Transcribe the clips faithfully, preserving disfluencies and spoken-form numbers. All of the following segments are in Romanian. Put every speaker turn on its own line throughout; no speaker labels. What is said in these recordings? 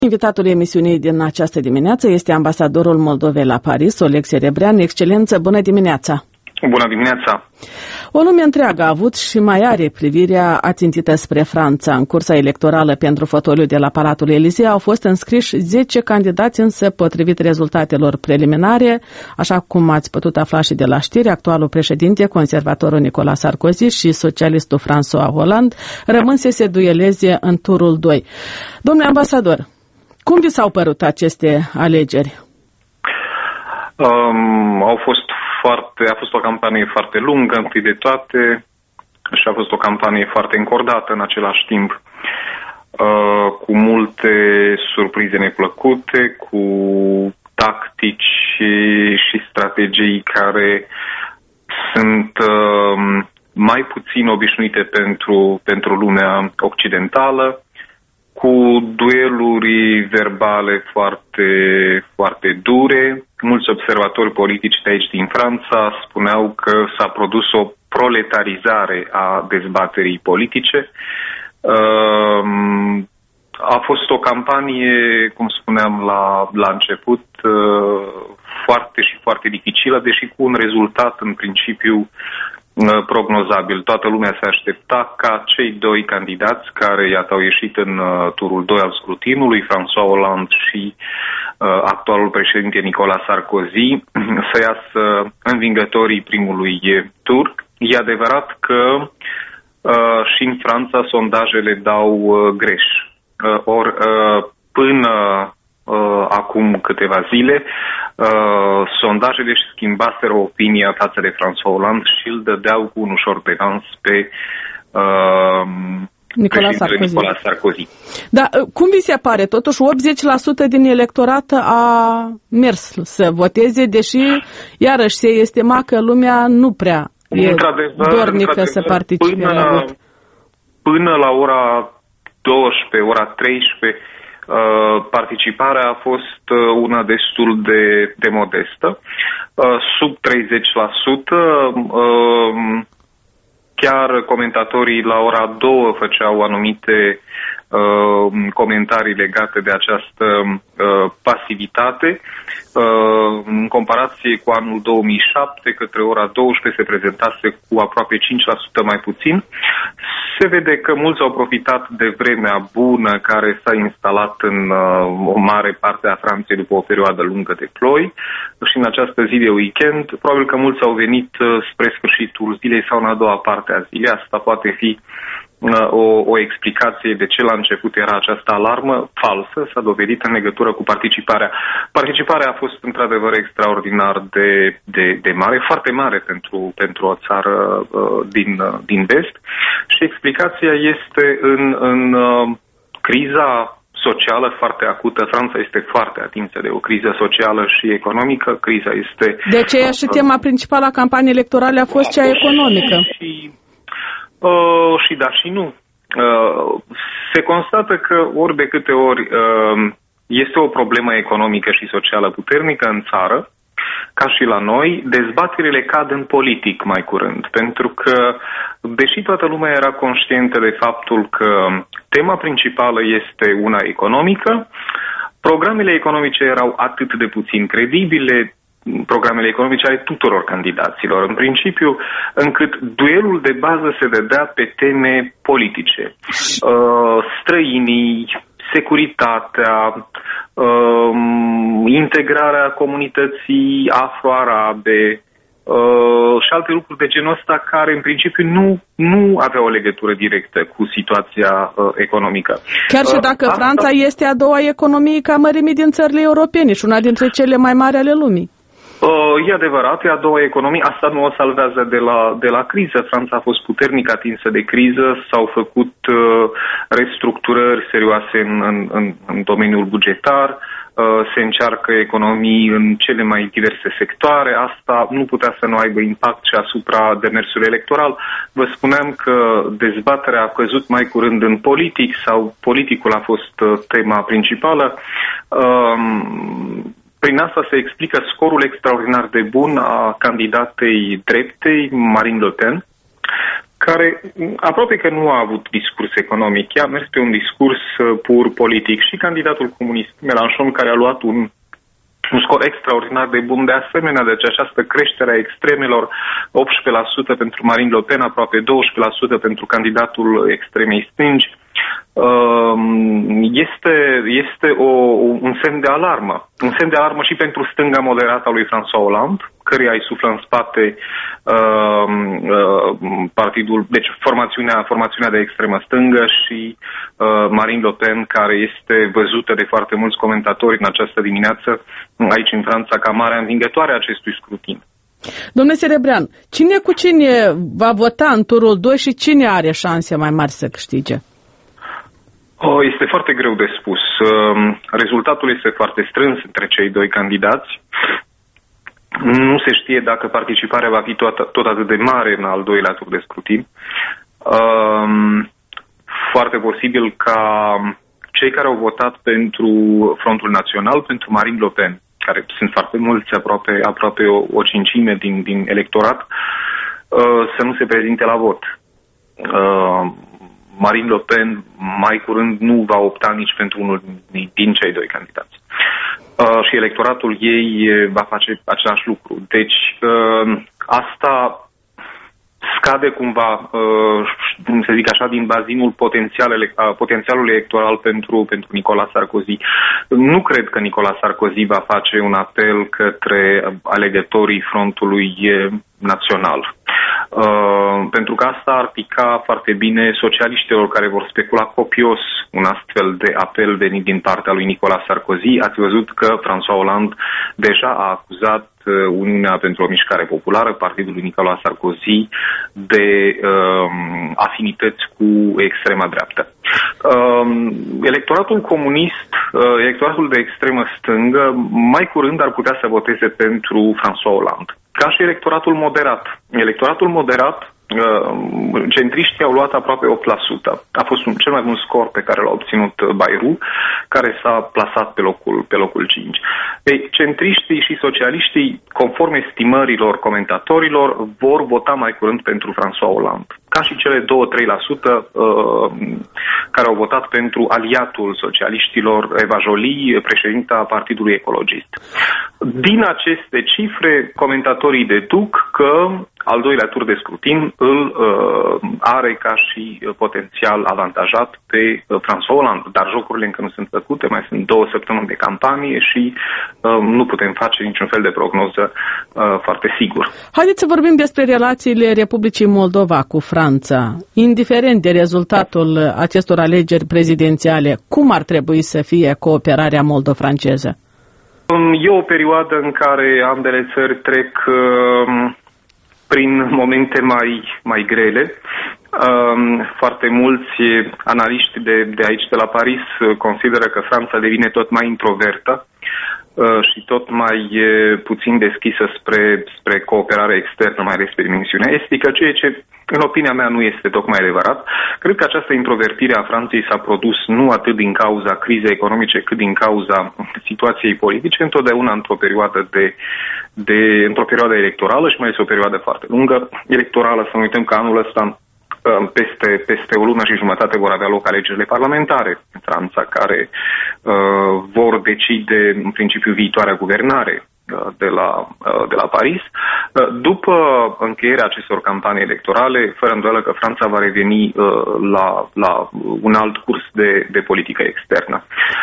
Invitatul emisiunii din această dimineață este ambasadorul Moldovei la Paris, Oleg Serebrean. Excelență, bună dimineața!
Bună dimineața!
O lume întreagă a avut și mai are privirea ațintită spre Franța. În cursa electorală pentru fotoliu de la Palatul Elysee au fost înscriși zece candidați, însă, potrivit rezultatelor preliminare, așa cum ați putut afla și de la știri, actualul președinte, conservatorul Nicolas Sarkozy și socialistul François Hollande rămân să se dueleze în turul doi. Domnule ambasador, cum vi s-au părut aceste alegeri?
Um, au fost foarte, a fost o campanie foarte lungă, întâi de toate, și a fost o campanie foarte încordată în același timp, uh, cu multe surprize neplăcute, cu tactici și, și strategii care sunt uh, mai puțin obișnuite pentru, pentru lumea occidentală, cu dueluri verbale foarte, foarte dure. Mulți observatori politici de aici din Franța spuneau că s-a produs o proletarizare a dezbaterii politice. A fost o campanie, cum spuneam la, la început, foarte și foarte dificilă, deși cu un rezultat în principiu prognozabil. Toată lumea se aștepta ca cei doi candidați care, iată, au ieșit în uh, turul doi al scrutinului, François Hollande și uh, actualul președinte Nicolas Sarkozy, să iasă învingătorii primului tur. E adevărat că uh, și în Franța sondajele dau uh, greș. Uh, or, uh, până uh, acum câteva zile, Uh, sondajele își schimbaseră opinia față de François Hollande și îl dădeau cu un ușor devans pe uh,
Nicolas Sarkozy.
Nicolas Sarkozy.
Da, cum vi se pare? Totuși optzeci la sută din electorat a mers să voteze, deși iarăși se estima că lumea nu prea e dornică să participe
până,
la vot.
Până la ora douăsprezece, ora treisprezece, Uh, participarea a fost uh, una destul de, de modestă, uh, sub treizeci la sută. Uh, chiar comentatorii la ora două făceau anumite uh, comentarii legate de această uh, pasivitate. Uh, în comparație cu anul două mii șapte, către ora douăsprezece se prezentase cu aproape cinci la sută mai puțin. Se vede că mulți au profitat de vremea bună care s-a instalat în uh, o mare parte a Franței după o perioadă lungă de ploi și în această zi de weekend. Probabil că mulți au venit uh, spre sfârșitul zilei sau în a doua parte a zilei. Asta poate fi uh, o, o explicație de ce la început era această alarmă falsă. S-a dovedit în legătură cu participarea. Participarea a fost într-adevăr extraordinar de, de, de mare, foarte mare pentru, pentru o țară uh, din, uh, din vest. Și explicația este în, în uh, criza socială foarte acută. Franța este foarte atinsă de o criză socială și economică. Criza este...
De aceea și tema principală a campaniei electorale a fost cea economică.
Și, uh, și da și nu. Uh, se constată că ori de câte ori uh, este o problemă economică și socială puternică în țară, ca și la noi, dezbaterile cad în politic mai curând, pentru că, deși toată lumea era conștientă de faptul că tema principală este una economică, programele economice erau atât de puțin credibile, programele economice ale tuturor candidaților, în principiu, încât duelul de bază se dădea pe teme politice. Uh, străinii, securitatea, um, integrarea comunității afro-arabe uh, și alte lucruri de genul ăsta care în principiu nu, nu aveau o legătură directă cu situația uh, economică.
Chiar și dacă uh, Franța asta... este a doua economie ca mărime din țările europene și una dintre cele mai mari ale lumii.
Uh, e adevărat, e a doua economie, asta nu o salvează de la, de la criză. Franța a fost puternic atinsă de criză, s-au făcut uh, restructurări serioase în, în, în, în domeniul bugetar, uh, se încearcă economii în cele mai diverse sectoare, asta nu putea să nu aibă impact și asupra demersului electoral. Vă spuneam că dezbaterea a căzut mai curând în politic sau politicul a fost uh, tema principală. Uh, Prin asta se explică scorul extraordinar de bun a candidatei dreptei, Marine Le Pen, care aproape că nu a avut discurs economic, ea a mers pe un discurs pur politic. Și candidatul comunist Mélenchon, care a luat un, un scor extraordinar de bun, de asemenea, deci această creștere a extremelor, optsprezece la sută pentru Marine Le Pen, aproape douăsprezece la sută pentru candidatul extremei stângi, este, este o, un semn de alarmă. Un semn de alarmă și pentru stânga moderată a lui François Hollande, căreia îi suflă în spate uh, uh, partidul, deci formațiunea, formațiunea de extremă stângă și uh, Marine Le Pen, care este văzută de foarte mulți comentatori în această dimineață aici în Franța ca marea învingătoare a acestui scrutin.
Domnule Serebrean, cine cu cine va vota în turul doi și cine are șanse mai mari să câștige?
Oh, este foarte greu de spus. Rezultatul este foarte strâns între cei doi candidați. Nu se știe dacă participarea va fi tot, tot atât de mare în al doilea tur de scrutin. Foarte posibil ca cei care au votat pentru Frontul Național, pentru Marine Le Pen, care sunt foarte mulți, aproape, aproape o, o cincime din, din electorat, să nu se prezinte la vot. Marine Le Pen mai curând nu va opta nici pentru unul din cei doi candidați. Uh, și electoratul ei va face același lucru. Deci uh, asta scade cumva, uh, să zic așa, din bazinul potențial, uh, potențialului electoral pentru, pentru Nicolas Sarkozy. Nu cred că Nicolas Sarkozy va face un apel către alegătorii Frontului Național. Uh, pentru că asta ar pica foarte bine socialiștilor care vor specula copios un astfel de apel venit din partea lui Nicolas Sarkozy. Ați văzut că François Hollande deja a acuzat Uniunea pentru o Mișcare Populară, partidul lui Nicolas Sarkozy, de uh, afinități cu extrema dreaptă. Uh, electoratul comunist, uh, electoratul de extremă stângă, mai curând ar putea să voteze pentru François Hollande. Ca și electoratul moderat. Electoratul moderat, centriștii au luat aproape opt la sută. A fost un, cel mai bun scor pe care l-a obținut Bayrou, care s-a plasat pe locul, pe locul cinci. Ei, centriștii și socialiștii, conform estimărilor comentatorilor, vor vota mai curând pentru François Hollande. Ca și cele două la trei la sută uh, care au votat pentru aliatul socialiștilor, Eva Joly, președinta Partidului Ecologist. Din aceste cifre, comentatorii deduc că al doilea tur de scrutin îl uh, are ca și potențial avantajat pe uh, François Hollande, dar jocurile încă nu sunt făcute, mai sunt două săptămâni de campanie și uh, nu putem face niciun fel de prognoză uh, foarte sigur.
Haideți să vorbim despre relațiile Republicii Moldova cu Franța. Indiferent de rezultatul acestor alegeri prezidențiale, cum ar trebui să fie cooperarea moldo-franceză?
E o perioadă în care ambele țări trec uh, prin momente mai, mai grele. Um, foarte mulți analiști de, de aici, de la Paris, consideră că Franța devine tot mai introvertă uh, și tot mai uh, puțin deschisă spre, spre cooperare externă, mai ales pe dimensiunea estică, ceea ce, în opinia mea, nu este tocmai adevărat. Cred că această introvertire a Franței s-a produs nu atât din cauza crizei economice, cât din cauza situației politice, întotdeauna într-o perioadă de, de într-o perioadă electorală și mai este o perioadă foarte lungă electorală. Să nu uităm că anul ăsta, peste, peste o lună și jumătate, vor avea loc alegerile parlamentare în Franța, care uh, vor decide în principiu viitoarea guvernare de la, de la Paris. După încheierea acestor campanii electorale, fără îndoială că Franța va reveni la, la un alt curs de, de politică externă.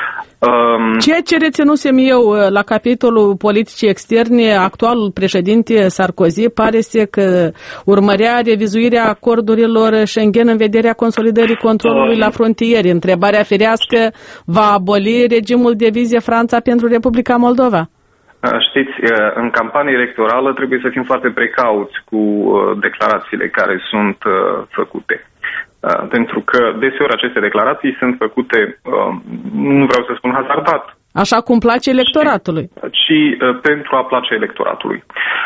Ceea ce reținusem eu la capitolul politicii externe, actualul președinte Sarkozy pare să că urmărea revizuirea acordurilor Schengen în vederea consolidării controlului la frontiere. Întrebarea firească, va aboli regimul de vize Franța pentru Republica Moldova?
Știți, în campanie electorală trebuie să fim foarte precauți cu declarațiile care sunt făcute. Pentru că deseori aceste declarații sunt făcute, nu vreau să spun hazardat.
Așa cum place electoratului.
Și pentru a place electoratului.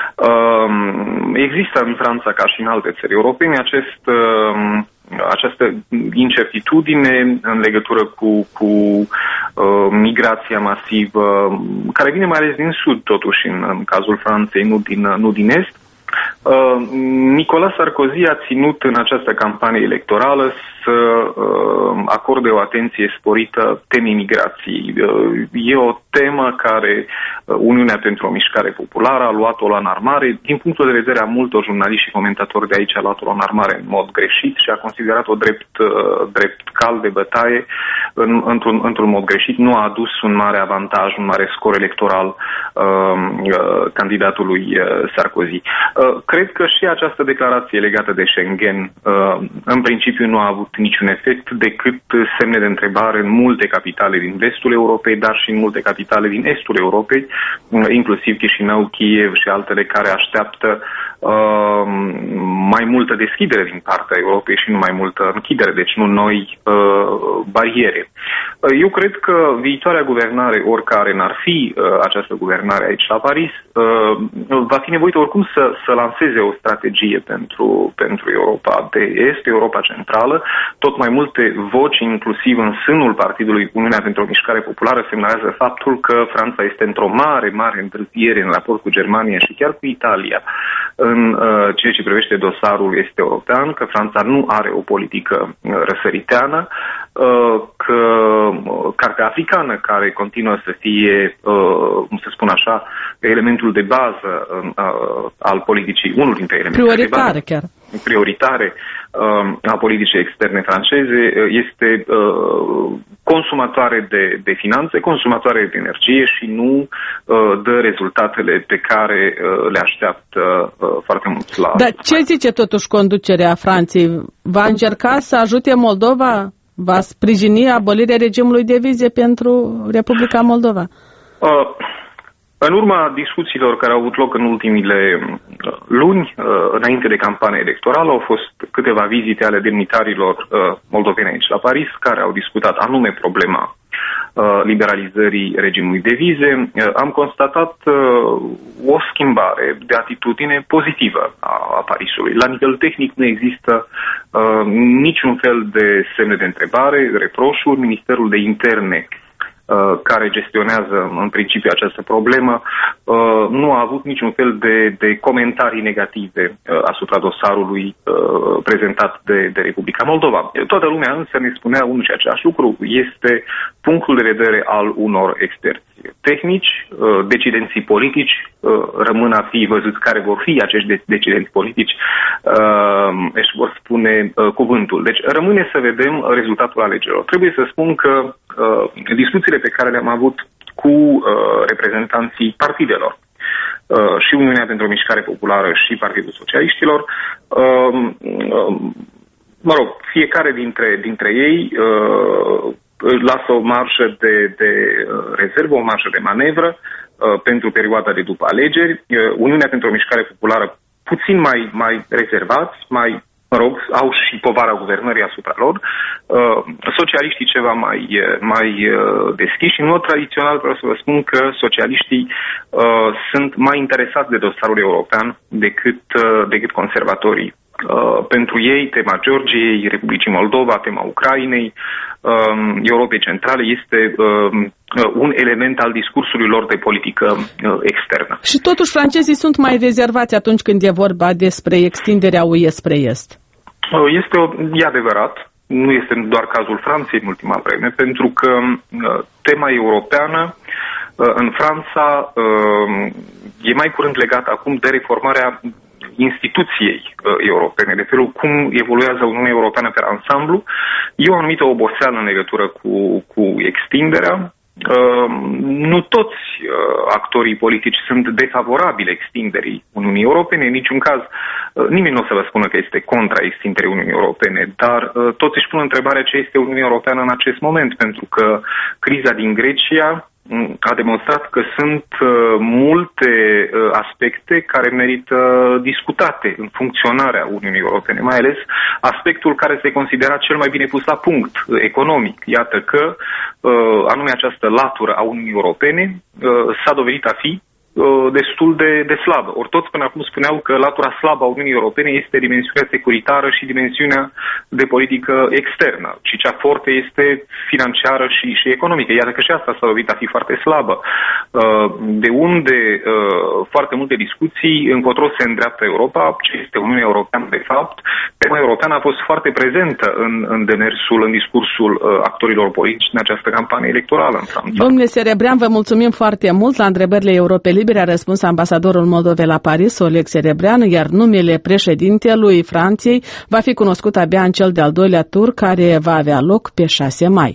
Există în Franța, ca și în alte țări europene, acest... această incertitudine în legătură cu, cu uh, migrația masivă, care vine mai ales din sud, totuși, în, în cazul Franței, nu din, nu din est. Uh, Nicolas Sarkozy a ținut în această campanie electorală să uh, acorde o atenție sporită temei migrației. Uh, e o temă care uh, Uniunea pentru o Mișcare Populară a luat-o la înarmare. Din punctul de vedere a multor jurnaliști și comentatori de aici a luat-o la înarmare în mod greșit și a considerat-o drept, uh, drept cal de bătaie în, într-un, într-un mod greșit. Nu a adus un mare avantaj, un mare scor electoral uh, uh, candidatului uh, Sarkozy. Uh, Cred că și această declarație legată de Schengen în principiu nu a avut niciun efect decât semne de întrebare în multe capitale din vestul Europei, dar și în multe capitale din estul Europei, inclusiv Chișinău, Kiev și altele care așteaptă mai multă deschidere din partea Europei și nu mai multă închidere, deci nu noi bariere. Eu cred că viitoarea guvernare, oricare n-ar fi această guvernare aici la Paris, va fi nevoită oricum să, să lanseze o strategie pentru, pentru Europa de Est, Europa Centrală. Tot mai multe voci, inclusiv în sânul Partidului Uniunea pentru o Mișcare Populară, semnalează faptul că Franța este într-o mare, mare întârziere în raport cu Germania și chiar cu Italia în uh, ceea ce privește dosarul este european, că Franța nu are o politică uh, răsăriteană, uh, că uh, Cartea Africană, care continuă să fie, uh, cum să spun așa, elementul de bază uh, al politicii, unul dintre elementele
prioritare
de bază,
chiar.
prioritare uh, a politicii externe franceze, uh, este uh, consumatoare de, de finanțe, consumatoare de energie și nu uh, dă rezultatele pe care uh, le așteaptă uh, foarte mult la...
Dar ce zice totuși conducerea Franței? Va încerca să ajute Moldova? Va sprijini abolirea regimului de vize pentru Republica Moldova?
Uh, În urma discuțiilor care au avut loc în ultimile luni, înainte de campania electorală, au fost câteva vizite ale demnitarilor moldoveni aici la Paris, care au discutat anume problema liberalizării regimului de vize. Am constatat o schimbare de atitudine pozitivă a Parisului. La nivel tehnic nu există niciun fel de semne de întrebare, reproșuri. Ministerul de Interne, care gestionează în principiu această problemă, nu a avut niciun fel de, de comentarii negative asupra dosarului prezentat de, de Republica Moldova. Toată lumea însă ne spunea unul și același lucru, este punctul de vedere al unor experți tehnici, decidenții politici, rămân a fi văzut care vor fi acești decidenți politici, își vor spune cuvântul. Deci rămâne să vedem rezultatul alegerilor. Trebuie să spun că discuțiile pe care le-am avut cu reprezentanții partidelor și Uniunea pentru o Mișcare Populară și Partidul Socialiștilor, mă rog, fiecare dintre, dintre ei lasă o marjă de, de rezervă, o marjă de manevră pentru perioada de după alegeri. Uniunea pentru o Mișcare Populară puțin mai, mai rezervați, mai, mă rog, au și povara guvernării asupra lor. Socialiștii ceva mai, mai deschiși și în mod tradițional vreau să vă spun că socialiștii sunt mai interesați de dosarul european decât, decât conservatorii. Uh, pentru ei, tema Georgiei, Republicii Moldova, tema Ucrainei, uh, Europei Centrale este uh, un element al discursului lor de politică uh, externă.
Și totuși francezii sunt mai rezervați atunci când e vorba despre extinderea U E spre Est.
Uh, este o, e adevărat, nu este doar cazul Franței în ultima vreme, pentru că uh, tema europeană uh, în Franța uh, e mai curând legată acum de reformarea instituției uh, europene, de felul cum evoluează Uniunea Europeană pe ansamblu. E o anumită oboseală în legătură cu, cu extinderea. Uh, nu toți uh, actorii politici sunt defavorabili extinderii Uniunii Europene, în niciun caz uh, nimeni nu o să vă spună că este contra extinderii Uniunii Europene, dar uh, toți își pun întrebarea ce este Uniunea Europeană în acest moment, pentru că criza din Grecia a demonstrat că sunt uh, multe uh, aspecte care merită discutate în funcționarea Uniunii Europene, mai ales aspectul care se considera cel mai bine pus la punct, uh, economic. Iată că uh, anume această latură a Uniunii Europene uh, s-a dovedit a fi destul de, de slabă. Ori toți până acum spuneau că latura slabă a Uniunii Europene este dimensiunea securitară și dimensiunea de politică externă, și cea forte este financiară și, și economică. Iată că și asta s-a dovedit a fi foarte slabă. De unde foarte multe discuții încotro se îndreaptă Europa, ce este Uniunea Europeană de fapt. Tema europeană a fost foarte prezentă în, în demersul, în discursul actorilor politici în această campanie electorală în Franța.
Domnule Serebrean, vă mulțumim foarte mult. La întrebările Europei Libere a răspuns ambasadorul Moldovei la Paris, Oleg Serebrean, iar numele președintelui Franței va fi cunoscut abia în cel de-al doilea tur, care va avea loc pe șase mai.